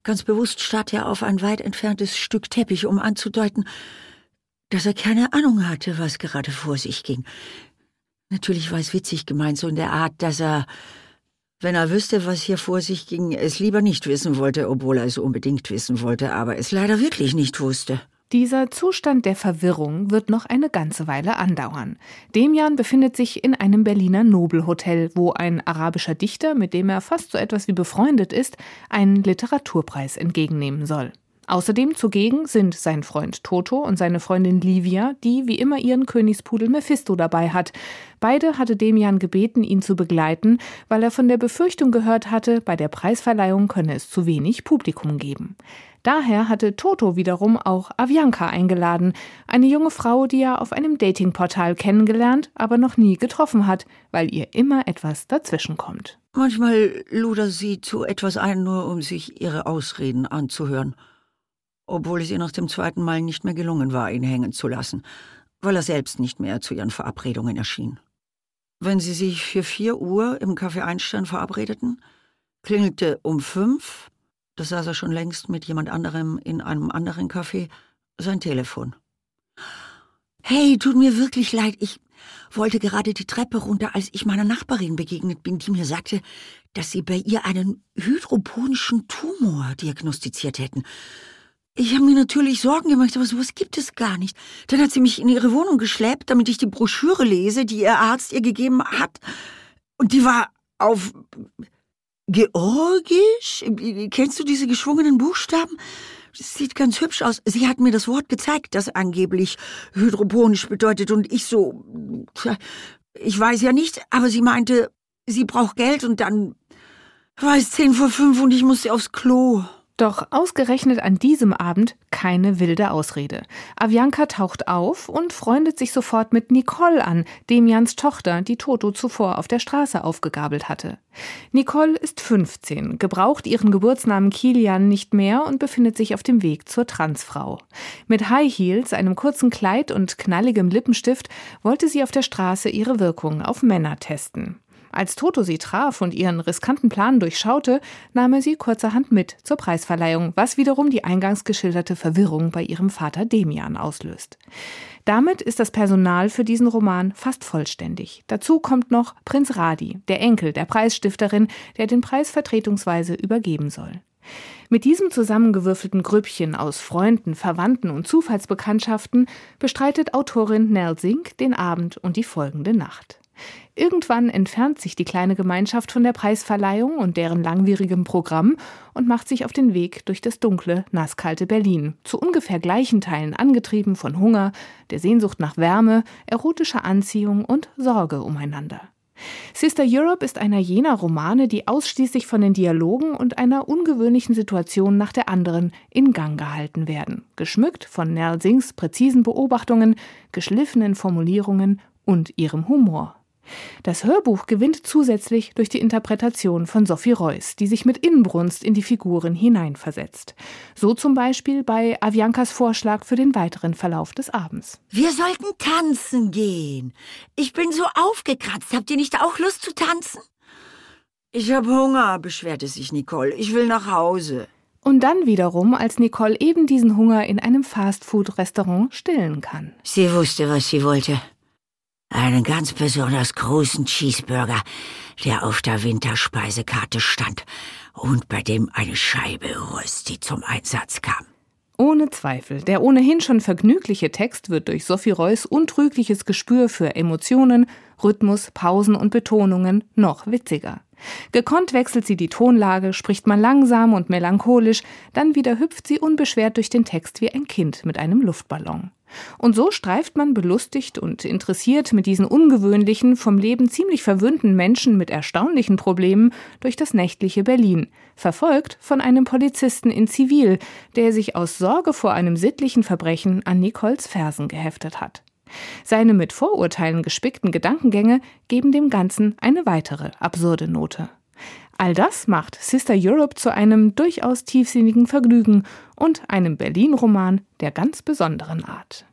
Ganz bewusst starrte er auf ein weit entferntes Stück Teppich, um anzudeuten, dass er keine Ahnung hatte, was gerade vor sich ging. Natürlich war es witzig gemeint, so in der Art, dass er, wenn er wüsste, was hier vor sich ging, es lieber nicht wissen wollte, obwohl er es unbedingt wissen wollte, aber es leider wirklich nicht wusste. Dieser Zustand der Verwirrung wird noch eine ganze Weile andauern. Demian befindet sich in einem Berliner Nobelhotel, wo ein arabischer Dichter, mit dem er fast so etwas wie befreundet ist, einen Literaturpreis entgegennehmen soll. Außerdem zugegen sind sein Freund Toto und seine Freundin Livia, die wie immer ihren Königspudel Mephisto dabei hat. Beide hatte Demian gebeten, ihn zu begleiten, weil er von der Befürchtung gehört hatte, bei der Preisverleihung könne es zu wenig Publikum geben. Daher hatte Toto wiederum auch Avianca eingeladen, eine junge Frau, die er auf einem Datingportal kennengelernt, aber noch nie getroffen hat, weil ihr immer etwas dazwischenkommt. Manchmal lud er sie zu etwas ein, nur um sich ihre Ausreden anzuhören. Obwohl es ihr nach dem zweiten Mal nicht mehr gelungen war, ihn hängen zu lassen, weil er selbst nicht mehr zu ihren Verabredungen erschien. Wenn sie sich für 4 Uhr im Café Einstein verabredeten, klingelte um 5, da saß er schon längst mit jemand anderem in einem anderen Café, sein Telefon. »Hey, tut mir wirklich leid, ich wollte gerade die Treppe runter, als ich meiner Nachbarin begegnet bin, die mir sagte, dass sie bei ihr einen hydroponischen Tumor diagnostiziert hätten. Ich habe mir natürlich Sorgen gemacht, aber sowas gibt es gar nicht. Dann hat sie mich in ihre Wohnung geschleppt, damit ich die Broschüre lese, die ihr Arzt ihr gegeben hat. Und die war auf Georgisch? Kennst du diese geschwungenen Buchstaben? Das sieht ganz hübsch aus. Sie hat mir das Wort gezeigt, das angeblich hydroponisch bedeutet. Und ich so, ich weiß ja nicht, aber sie meinte, sie braucht Geld und dann war es 5:10 und ich musste aufs Klo. Doch ausgerechnet an diesem Abend keine wilde Ausrede. Avianca taucht auf und freundet sich sofort mit Nicole an, Demians Tochter, die Toto zuvor auf der Straße aufgegabelt hatte. Nicole ist 15, gebraucht ihren Geburtsnamen Kilian nicht mehr und befindet sich auf dem Weg zur Transfrau. Mit High Heels, einem kurzen Kleid und knalligem Lippenstift wollte sie auf der Straße ihre Wirkung auf Männer testen. Als Toto sie traf und ihren riskanten Plan durchschaute, nahm er sie kurzerhand mit zur Preisverleihung, was wiederum die eingangs geschilderte Verwirrung bei ihrem Vater Demian auslöst. Damit ist das Personal für diesen Roman fast vollständig. Dazu kommt noch Prinz Radi, der Enkel der Preisstifterin, der den Preis vertretungsweise übergeben soll. Mit diesem zusammengewürfelten Grüppchen aus Freunden, Verwandten und Zufallsbekanntschaften bestreitet Autorin Nell Sink den Abend und die folgende Nacht. Irgendwann entfernt sich die kleine Gemeinschaft von der Preisverleihung und deren langwierigem Programm und macht sich auf den Weg durch das dunkle, nasskalte Berlin, zu ungefähr gleichen Teilen angetrieben von Hunger, der Sehnsucht nach Wärme, erotischer Anziehung und Sorge umeinander. Sister Europe ist einer jener Romane, die ausschließlich von den Dialogen und einer ungewöhnlichen Situation nach der anderen in Gang gehalten werden, geschmückt von Nell Sinks präzisen Beobachtungen, geschliffenen Formulierungen und ihrem Humor. Das Hörbuch gewinnt zusätzlich durch die Interpretation von Sophie Reuss, die sich mit Inbrunst in die Figuren hineinversetzt. So zum Beispiel bei Aviancas Vorschlag für den weiteren Verlauf des Abends. Wir sollten tanzen gehen. Ich bin so aufgekratzt. Habt ihr nicht auch Lust zu tanzen? Ich habe Hunger, beschwerte sich Nicole. Ich will nach Hause. Und dann wiederum, als Nicole eben diesen Hunger in einem Fastfood-Restaurant stillen kann. Sie wusste, was sie wollte. Einen ganz besonders großen Cheeseburger, der auf der Winterspeisekarte stand und bei dem eine Scheibe Rösti zum Einsatz kam. Ohne Zweifel, der ohnehin schon vergnügliche Text wird durch Sophie Reuss' untrügliches Gespür für Emotionen, Rhythmus, Pausen und Betonungen noch witziger. Gekonnt wechselt sie die Tonlage, spricht mal langsam und melancholisch, dann wieder hüpft sie unbeschwert durch den Text wie ein Kind mit einem Luftballon. Und so streift man belustigt und interessiert mit diesen ungewöhnlichen, vom Leben ziemlich verwöhnten Menschen mit erstaunlichen Problemen durch das nächtliche Berlin, verfolgt von einem Polizisten in Zivil, der sich aus Sorge vor einem sittlichen Verbrechen an Nicoles Fersen geheftet hat. Seine mit Vorurteilen gespickten Gedankengänge geben dem Ganzen eine weitere absurde Note. All das macht Sister Europe zu einem durchaus tiefsinnigen Vergnügen und einem Berlin-Roman der ganz besonderen Art.